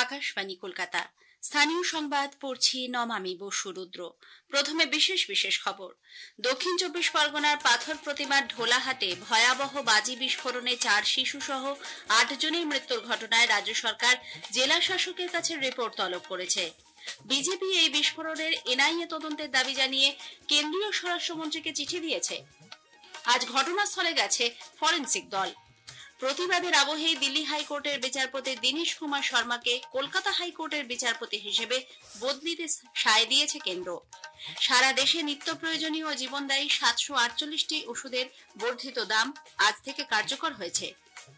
আকাশবাণী কলকাতা। স্থানীয় সংবাদ পড়ছি নমামি বসু রুদ্র। প্রথমে বিশেষ খবর। দক্ষিণ চব্বিশ পরগনার পাথর প্রতিমার ঢোলাহাটে ভয়াবহ বাজি বিস্ফোরণে 4 শিশু সহ 8 জনের মৃত্যুর ঘটনায় রাজ্য সরকার জেলা শাসকের কাছে রিপোর্ট তলব করেছে। বিজেপি এই বিস্ফোরণের এনআইএ তদন্তের দাবি জানিয়ে কেন্দ্রীয় স্বরাষ্ট্রমন্ত্রীকে চিঠি দিয়েছে। আজ ঘটনাস্থলে গেছে ফরেন্সিক দল। প্রতিবাদের আবহেই দিল্লি হাইকোর্টের বিচারপতি দীনেশ কুমার শর্মাকে কলকাতা হাইকোর্টের বিচারপতি হিসেবে বদলিতে সায় দিয়েছে কেন্দ্র। সারা দেশে নিত্য প্রয়োজনীয় জীবনদায়ী 748টি ওষুধের বর্ধিত দাম আজ থেকে কার্যকর হয়েছে।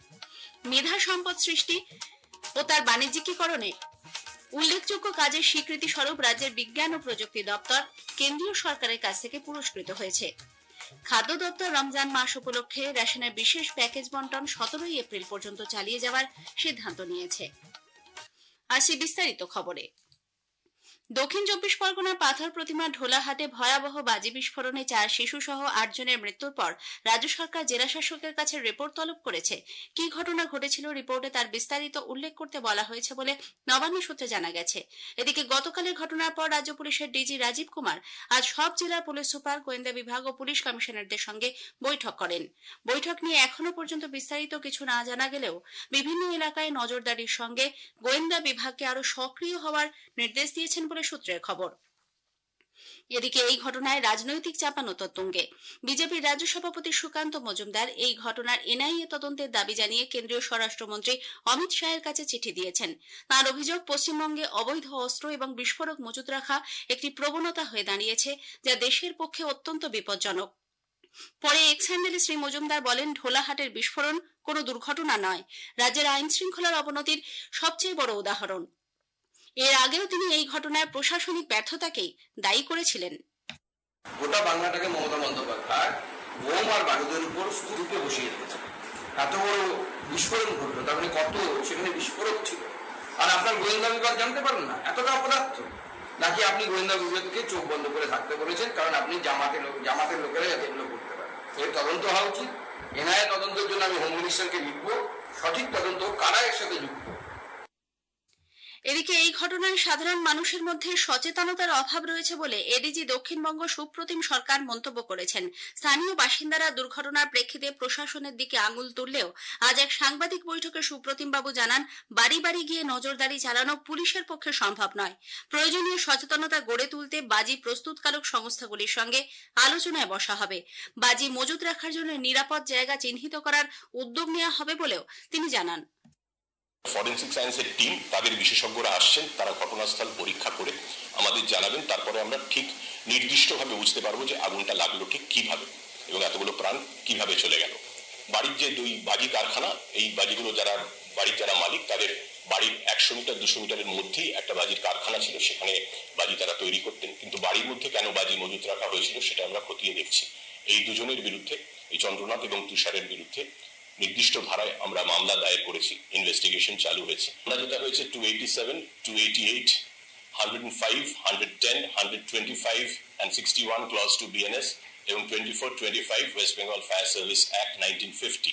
মেধা সম্পদ সৃষ্টি ও তার বাণিজ্যিকীকরণে উল্লেখযোগ্য কাজের স্বীকৃতি স্বরূপ রাজ্যের বিজ্ঞান ও প্রযুক্তি দপ্তর কেন্দ্রীয় সরকারের কাছ থেকে পুরস্কৃত হয়েছে। খাদ্য দপ্তর রমজান মাস উপলক্ষে রেশনের বিশেষ প্যাকেজ বন্টন 17 এপ্রিল পর্যন্ত চালিয়ে যাওয়ার সিদ্ধান্ত নিয়েছে। আসি বিস্তারিত খবরে। দক্ষিণ চব্বিশ পরগনার পাথর প্রতিমা ঢোলাহাটে ভয়াবহ বাজি বিস্ফোরণে 4 শিশু সহ 8 জনের মৃত্যুর পর রাজ্য সরকার জেলা শাসকের কাছে রিপোর্ট তলব করেছে। কি ঘটনা ঘটেছিল রিপোর্টে তার বিস্তারিত উল্লেখ করতে বলা হয়েছে বলে নবান্ন সূত্রে জানা গেছে। এদিকে গতকালের ঘটনার পর রাজ্য পুলিশের ডিজি রাজীব কুমার আজ সব জেলার পুলিশ সুপার, গোয়েন্দা বিভাগ ও পুলিশ কমিশনারদের সঙ্গে বৈঠক করেন। বৈঠক নিয়ে এখনো পর্যন্ত বিস্তারিত কিছু না জানা গেলেও বিভিন্ন এলাকায় নজরদারির সঙ্গে গোয়েন্দা বিভাগকে আরো সক্রিয় হওয়ার নির্দেশ দিয়েছেন বলে সূত্রের খবর। এদিকে এই ঘটনায় রাজনৈতিক চাপানোতর তুঙ্গে। বিজেপির রাজ্য সভাপতি সুকান্ত মজুমদার এই ঘটনার এনআইএ তদন্তের দাবি জানিয়ে কেন্দ্রীয় স্বরাষ্ট্রমন্ত্রী অমিত শাহের কাছে চিঠি দিয়েছেন। তাঁর অভিযোগ, পশ্চিমবঙ্গে অবৈধ অস্ত্র এবং বিস্ফোরক মজুত রাখা একটি প্রবণতা হয়ে দাঁড়িয়েছে, যা দেশের পক্ষে অত্যন্ত বিপজ্জনক। পরে এক্স হ্যান্ডেলে শ্রী মজুমদার বলেন, ঢোলাহাটের বিস্ফোরণ কোনো দুর্ঘটনা নয়, রাজ্যের আইন শৃঙ্খলার অবনতির সবচেয়ে বড় উদাহরণ। এর আগেও তিনি এই ঘটনায় প্রশাসনিক ব্যর্থতাকেই দায়ী করেছিলেন। গোটা বাংলাটাকে মমতা বন্দ্যোপাধ্যায় বোম আর বারুদের উপর স্তূপে বসিয়ে রেখেছে। এত বড় বিস্ফোরণ ঘটলো, তার মানে কত সেখানে বিস্ফোরক ছিল। আর আপনার গোয়েন্দা বিভাগ জানতে পারেন না এতটা অপদার্থ? নাকি আপনি গোয়েন্দা বিভাগকে চোখ বন্ধ করে থাকতে বলেছেন কারণ আপনি জামাতের লোকেরা যাতে এগুলো করতে পারে? এর তদন্ত হওয়া উচিত। এনআইএ তদন্তের জন্য আমি হোম মিনিস্টারকে লিখবো, সঠিক তদন্ত কারা এর সাথে যুক্ত। এদিকে এই ঘটনায় সাধারণ মানুষের মধ্যে সচেতনতার অভাব রয়েছে বলে এডিজি দক্ষিণবঙ্গ সুপ্রতিম সরকার মন্তব্য করেছেন। স্থানীয় বাসিন্দারা দুর্ঘটনার প্রেক্ষিতে প্রশাসনের দিকে আঙুল তুললেও আজ এক সাংবাদিক বৈঠকে সুপ্রতিম বাবু জানান, বাড়ি বাড়ি গিয়ে নজরদারি চালানো পুলিশের পক্ষে সম্ভব নয়। প্রয়োজনীয় সচেতনতা গড়ে তুলতে বাজি প্রস্তুতকারক সংস্থাগুলির সঙ্গে আলোচনায় বসা হবে। বাজি মজুত রাখার জন্য নিরাপদ জায়গা চিহ্নিত করার উদ্যোগ নেওয়া হবে বলেও তিনি জানান। ফরেন্সিক সায়েন্সের টিম, তাদের বিশেষজ্ঞরা আসছেন, তারা ঘটনাস্থল পরীক্ষা করে আমাদের জানাবেন। তারপরে আমরা ঠিক নির্দিষ্টভাবে বুঝতে পারবো যে আগুনটা লাগলো ঠিক কিভাবে এবং এতগুলো প্রাণ কিভাবে চলে গেল। বাড়ির যে 2 বাজি কারখানা, এই বাজিগুলো বাড়ির যারা মালিক, তাদের বাড়ির 100 মিটার 200 মিটারের মধ্যেই একটা বাজির কারখানা ছিল, সেখানে বাজি তারা তৈরি করতেন। কিন্তু বাড়ির মধ্যে কেন বাজি মজুত রাখা হয়েছিল সেটা আমরা খতিয়ে দেখছি। এই দুজনের বিরুদ্ধে, এই চন্দ্রনাথ এবং তুষারের বিরুদ্ধে নির্দিষ্ট ধারায় আমরা মামলা দায়ের করেছি, ইনভেস্টিগেশন চালু হয়েছে। আমরা যেটা হয়েছে 287, 288, 105, 110, 125 and 61 clause 2 BNS এবং 24-25 West Bengal fire service act 1950।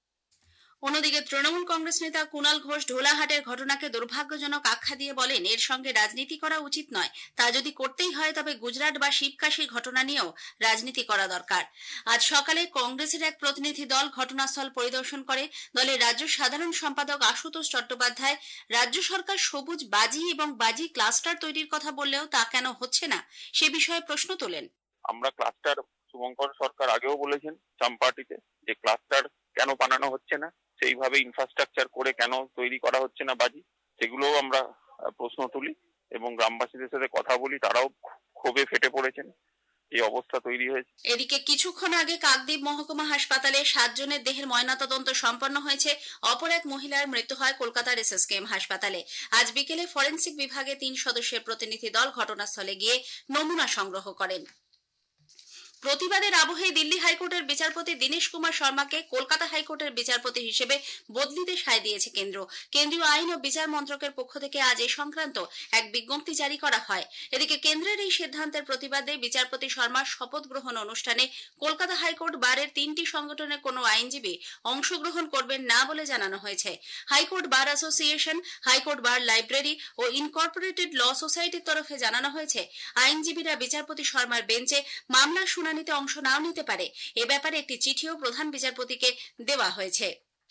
অন্যদিকে তৃণমূল কংগ্রেস নেতা কুণাল ঘোষ ঢোলাহাটের ঘটনাকে দুর্ভাগ্যজনক আখ্যা দিয়ে বলেন, এর সঙ্গে রাজনীতি করা উচিত নয়। তা যদি করতেই হয় তবে গুজরাট বা শিবকাশির ঘটনা নিয়েও রাজনীতি করা দরকার। আজ সকালে কংগ্রেসের এক প্রতিনিধি দল ঘটনাস্থল পরিদর্শন করে। দলের রাজ্য সাধারণ সম্পাদক আশুতোষ চট্টোপাধ্যায় রাজ্য সরকার সবুজ বাজি এবং বাজি ক্লাস্টার তৈরির কথা বললেও তা কেন হচ্ছে না সে বিষয়ে প্রশ্ন তোলেন। আমরা ক্লাস্টার, শুভঙ্কর সরকার আগেও বলেছেন চাম্পাটিতে যে ক্লাস্টার কেন বানানো হচ্ছে না, সেইভাবে ইনফ্রাস্ট্রাকচার করে কেন তৈরি করা হচ্ছে না বাজি, সেগুলোও আমরা প্রশ্ন তুলি এবং গ্রামবাসীদের সাথে কথা বলি। তারাও ক্ষোভে ফেটে পড়েছেন, এই অবস্থা তৈরি হয়েছে। এদিকে কিছুক্ষণ আগে কাকদ্বীপ মহকুমা হাসপাতালে 7 জনের দেহের ময়নাতদন্ত সম্পন্ন হয়েছে। অপর এক মহিলার মৃত্যু হয় কলকাতার SSKM হাসপাতালে। আজ বিকেলে ফরেন্সিক বিভাগে 3 সদস্যের প্রতিনিধি দল ঘটনাস্থলে গিয়ে নমুনা সংগ্রহ করেন। প্রতিবাদের আবহে দিল্লি হাইকোর্টের বিচারপতি দীনেশ কুমার শর্মাকে কলকাতা হাইকোর্টের বিচারপতি হিসেবে বদলিতে সায় দিয়েছে কেন্দ্র। কেন্দ্রীয় আইন ও বিচার মন্ত্রকের পক্ষ থেকে আজ এ সংক্রান্ত এক বিজ্ঞপ্তি জারি করা হয়। এদিকে কেন্দ্রের এই সিদ্ধান্তের প্রতিবাদে বিচারপতি শর্মার শপথ গ্রহণ অনুষ্ঠানে কলকাতা হাইকোর্ট বারের 3টি সংগঠনের কোনো আইনজীবী অংশগ্রহণ করবেন না বলে জানানো হয়েছে। High court bar association, high court bar library ও ইনকর্পোরেটেড ল সোসাইটির তরফে জানানো হয়েছে আইনজীবীরা বিচারপতি শর্মার বেঞ্চে মামলার শুনানিতে অংশ নাও নিতে পারে। এ ব্যাপারে একটি চিঠিও প্রধান বিচারপতিকে দেওয়া হয়েছে।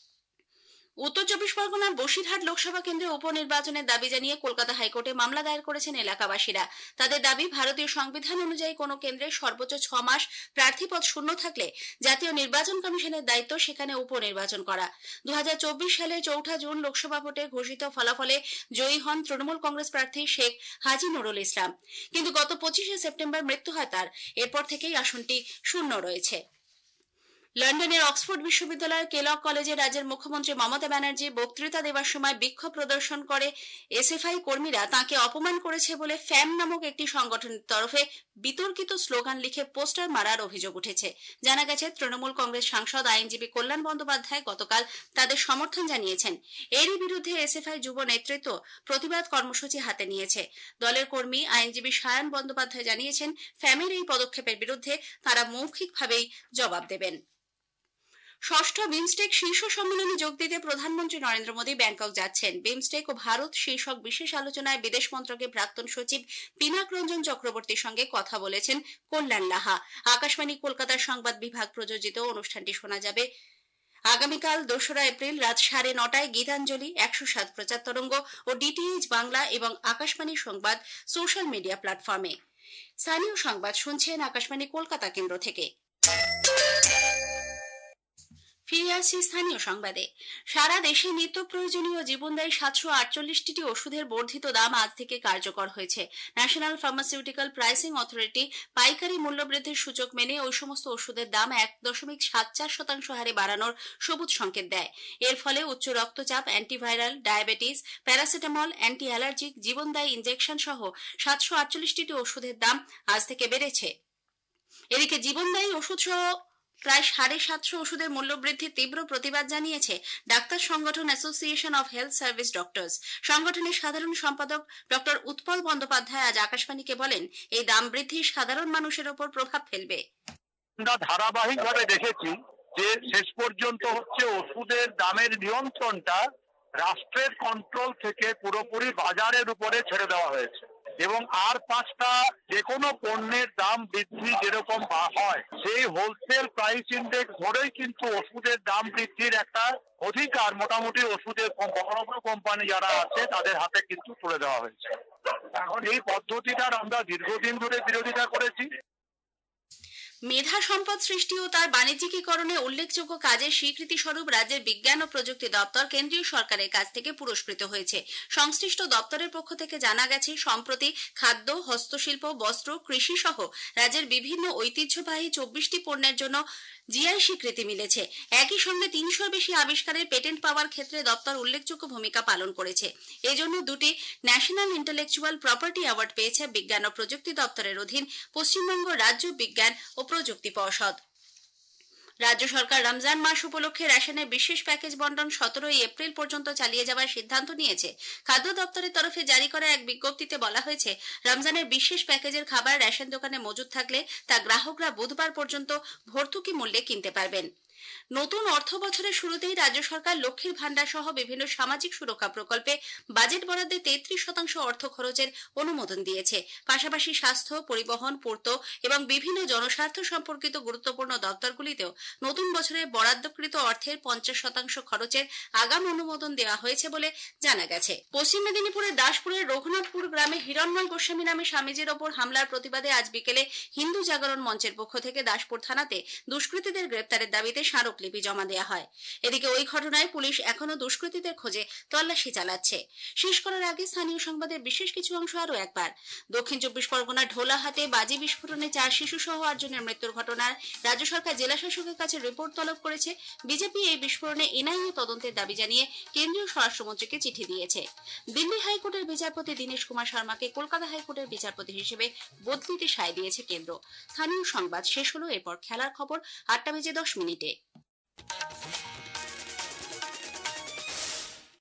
উত্তর 24 পরগনার বসিরহাট লোকসভা কেন্দ্রে উপনির্বাচনের দাবি জানিয়ে কলকাতা হাইকোর্টে মামলা দায়ের করেছেন এলাকাবাসীরা। তাদের দাবি, ভারতীয় সংবিধান অনুযায়ী কোনো কেন্দ্রে সর্বোচ্চ 6 মাস প্রার্থীপদ শূন্য থাকলে জাতীয় নির্বাচন কমিশনের দায়িত্ব সেখানে উপনির্বাচন করা। 2024 সালের 4 জুন লোকসভা ভোটে ঘোষিত ফলাফলে জয়ী হন তৃণমূল কংগ্রেস প্রার্থী শেখ হাজি নুরুল ইসলাম, কিন্তু গত 25শে সেপ্টেম্বর মৃত্যু হয় তার। এরপর থেকেই আসনটি শূন্য রয়েছে। লন্ডনের অক্সফোর্ড বিশ্ববিদ্যালয়ের কেলগ কলেজে রাজ্যের মুখ্যমন্ত্রী মমতা ব্যানার্জি বক্তৃতা দেওয়ার সময় বিক্ষোভ প্রদর্শন করে এসএফআই কর্মীরা তাঁকে অপমান করেছে বলে ফ্যাম নামক একটি সংগঠনের তরফে বিতর্কিত স্লোগান লিখে পোস্টার মারার অভিযোগ উঠেছে। জানা গেছে, তৃণমূল কংগ্রেস সাংসদ আইনজীবী কল্যাণ বন্দ্যোপাধ্যায় গতকাল তাদের সমর্থন জানিয়েছেন। এরই বিরুদ্ধে এসএফআই যুব নেতৃত্ব প্রতিবাদ কর্মসূচি হাতে নিয়েছে। দলের কর্মী আইনজীবী সায়ন বন্দ্যোপাধ্যায় জানিয়েছেন, ফ্যামের এই পদক্ষেপের বিরুদ্ধে তারা মৌখিকভাবেই জবাব দেবেন। ষষ্ঠ বিমস্টেক শীর্ষ সম্মেলনে যোগ দিতে প্রধানমন্ত্রী নরেন্দ্র মোদী ব্যাংকক যাচ্ছেন। বিমস্টেক ও ভারত শীর্ষক বিশেষ আলোচনায় বিদেশ মন্ত্রকের প্রাক্তন সচিব পিনাক রঞ্জন চক্রবর্তীর সঙ্গে কথা বলেছেন কল্যাণ লাহা। আকাশবাণী কলকাতার সংবাদ বিভাগ প্রযোজিত অনুষ্ঠানটি শোনা যাবে আগামীকাল 2রা এপ্রিল রাত 9:30টায় গীতাঞ্জলি, 107 প্রচার তরঙ্গ ও ডিটিএইচ বাংলা এবং আকাশবাণী সংবাদ সোশ্যাল মিডিয়া প্ল্যাটফর্মে। স্থানীয় সংবাদ শুনছেন আকাশবাণী কলকাতা কেন্দ্র থেকে। ফিরে আসছি স্থানীয় সংবাদে। সারা দেশে নিত্য প্রয়োজনীয় জীবনদায়ী 748টি ওষুধের বর্ধিত দাম আজ থেকে কার্যকর হয়েছে। ন্যাশনাল ফার্মাসিউটিক্যাল প্রাইসিং অথরিটি পাইকারি মূল্যবৃদ্ধির সূচক মেনে ওই সমস্ত ওষুধের দাম 1.74% হারে বাড়ানোর সবুজ সংকেত দেয়। এর ফলে উচ্চ রক্তচাপ, antiviral, diabetes, paracetamol, anti allergic, জীবনদায়ী ইনজেকশন সহ 748টি ওষুধের দাম আজ থেকে বেড়েছে। এদিকে জীবনদায়ী ওষুধ সহ প্রায় 750 ওষুধের মূল্যবৃদ্ধির তীব্র প্রতিবাদ জানিয়েছে ডাক্তার সংগঠন association of health service doctors. সংগঠনের সাধারণ সম্পাদক ডক্টর উৎপল বন্দ্যোপাধ্যায় আজ আকাশবাণীকে বলেন, এই দাম বৃদ্ধি সাধারণ মানুষের ওপর প্রভাব ফেলবে। আমরা ধারাবাহিকভাবে দেখেছি যে শেষ পর্যন্ত হচ্ছে ওষুধের দামের নিয়ন্ত্রণটা রাষ্ট্রের কন্ট্রোল থেকে পুরোপুরি বাজারের উপরে ছেড়ে দেওয়া হয়েছে এবং আর 5টা যে কোনো পণ্যের দাম বৃদ্ধি যেরকম হয় সেই হোলসেল প্রাইস ইন্ডেক্স ধরেই কিন্তু ওষুধের দাম বৃদ্ধির একটা অধিকার মোটামুটি ওষুধের বড় বড় কোম্পানি যারা আছে তাদের হাতে কিন্তু তুলে দেওয়া হয়েছে। এখন এই পদ্ধতিটার আমরা দীর্ঘদিন ধরে বিরোধিতা করেছি। মেধা সম্পদ সৃষ্টি ও তার বাণিজ্যিকীকরণে উল্লেখযোগ্য কাজের স্বীকৃতি স্বরূপ রাজ্যের বিজ্ঞান ও প্রযুক্তি দপ্তর কেন্দ্রীয় সরকারের কাছ থেকে পুরস্কৃত হয়েছে। সংশ্লিষ্ট দপ্তরের পক্ষ থেকে জানা গেছে, সম্প্রতি খাদ্য, হস্তশিল্প, বস্ত্র, কৃষি সহ রাজ্যের বিভিন্ন ঐতিহ্যবাহী 24টি পণ্যের জন্য জিআই স্বীকৃতি মিলেছে। একই সঙ্গে 300-র বেশি আবিষ্কারের পেটেন্ট পাওয়ার ক্ষেত্রে দপ্তর উল্লেখযোগ্য ভূমিকা পালন করেছে। এজন্য 2টি ন্যাশনাল ইন্টেলেকচুয়াল প্রপার্টি অ্যাওয়ার্ড পেয়েছে বিজ্ঞান ও প্রযুক্তি দপ্তরের অধীন পশ্চিমবঙ্গ রাজ্য বিজ্ঞান ও প্রযুক্তি পর্ষদ। রাজ্য সরকার রমজান মাস উপলক্ষে রেশনের বিশেষ প্যাকেজ বন্টন 17 এপ্রিল পর্যন্ত চালিয়ে যাওয়ার সিদ্ধান্ত নিয়েছে। খাদ্য দপ্তরের তরফে জারি করা এক বিজ্ঞপ্তিতে বলা হয়েছে, রমজানের বিশেষ প্যাকেজের খাবার রেশন দোকানে মজুদ থাকলে তা গ্রাহকরা বুধবার পর্যন্ত ভর্তুকি মূল্যে কিনতে পারবেন। নতুন অর্থ বছরের শুরুতেই রাজ্য সরকার লক্ষ্মীর ভান্ডার সহ বিভিন্ন সামাজিক সুরক্ষা প্রকল্পে বাজেট বরাদ্দে 33% অর্থ খরচের অনুমোদন দিয়েছে। পাশাপাশি স্বাস্থ্য, পরিবহন, পূর্ত এবং বিভিন্ন জনস্বার্থ সম্পর্কিত গুরুত্বপূর্ণ দপ্তরগুলিতেও নতুন বছরে বরাদ্দকৃত অর্থের 50% খরচের আগাম অনুমোদন দেওয়া হয়েছে বলে জানা গেছে। পশ্চিম মেদিনীপুরের দাসপুরের রঘুনাথপুর গ্রামে হিরণ্ময় গোস্বামী নামে স্বামীজির ওপর হামলার প্রতিবাদে আজ বিকেলে হিন্দু জাগরণ মঞ্চের পক্ষ থেকে দাসপুর থানাতে দুষ্কৃতীদের গ্রেপ্তারের দাবিতে স্মারকলিপি জমা দেওয়া হয়। এদিকে ওই ঘটনায় পুলিশ এখনো দুষ্কৃতীদের খোঁজে তল্লাশি চালাচ্ছে। শেষ করার আগে স্থানীয় সংবাদের বিশেষ কিছু অংশ আরো একবার। দক্ষিণ চব্বিশ পরগনার ঢোলাহাটে বাজি বিস্ফোরণে 4 শিশু সহ 8 জনের মৃত্যুর ঘটনার রাজ্য সরকার জেলা শাসকের কাছে রিপোর্ট তলব করেছে। বিজেপি এই বিস্ফোরণে এনআইএ তদন্তের দাবি জানিয়ে কেন্দ্রীয় স্বরাষ্ট্রমন্ত্রীকে চিঠি দিয়েছে। দিল্লি হাইকোর্টের বিচারপতি দীনেশ কুমার শর্মাকে কলকাতা হাইকোর্টের বিচারপতি হিসেবে বদলিতে সায় দিয়েছে কেন্দ্র। স্থানীয় সংবাদ শেষ হলো। এরপর খেলার খবর 8টা বেজে 10 মিনিটে।